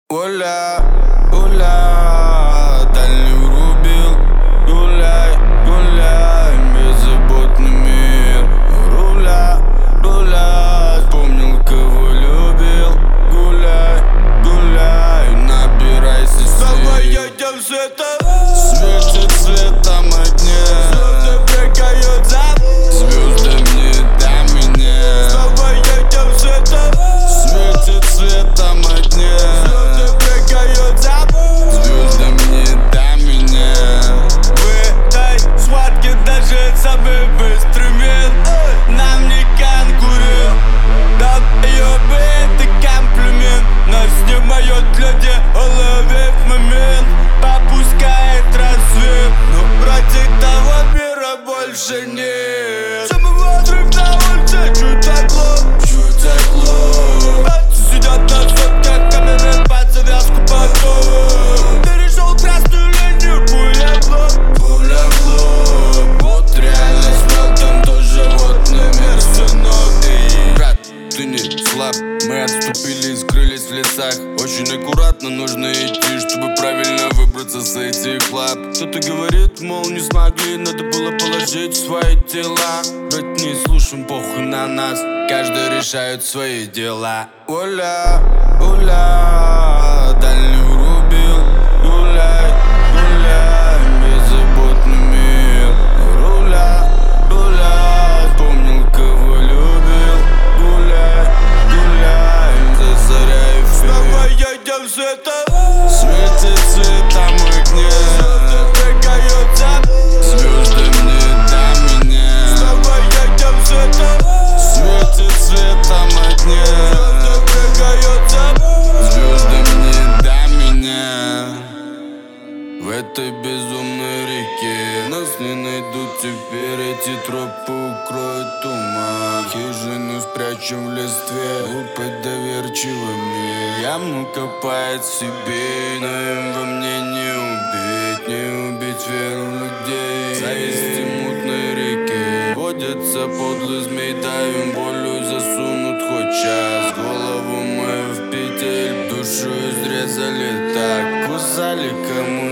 Оля, Оля, дальний врубил. Гуляй, гуляй, беззаботный мир. Руля, руля, вспомнил, кого любил. Гуляй, гуляй, набирайся сил. Давай едем светом, Светит светом огня. звезды прыгают за Звезды мне до меня. Давай едем светом, Светит светом огня. звезды прыгают за Звезды мне до меня. В этой схватке даже самый быстрый мент нам не конкурент. Долбоёбы, это комплимент. Нас снимают люди, уловив момент. Попускает рассвет, но вроде того мира больше нет. Самый взрыв на улице, чуть текло. Братцы сидят на сотках, камеры под завязку потом. Перешел красную линию, пуля в лоб. Пуля в лоб, вот реальность, но там тоже животный мир, сынок. Эй, брат, ты не слаб, мы отступили и скрылись в лесах. Очень аккуратно нужно идти, чтобы правильно выбраться с этих лап. Кто-то говорит, мол, не смогли, надо было положить свои тела. Брат, не слушаем, похуй на нас, каждый решает свои дела. Оля, Оля, дальний врубил. Гуляй, гуляй, беззаботный мир. Руля, руля, вспомнил, кого любил. Гуляй, гуляй, за заря эфир. Давай едем светом, Светит светом огня. звезды прыгают за Звезды мне до меня. Давай едем светом, Светит светом огня. звезды прыгают за Звезды мне до меня. В этой безумной реке нас не найдут теперь, эти тропы укроют туман. Хижину спрячем в листве, глупой доверчивыми. Яму копает себе, но им во мне не убить веру в людей. Зависти мутной реки, водятся подлый змей, давим болью, засунут хоть час. Голову мы в петель, душу изрезали так, кусали кому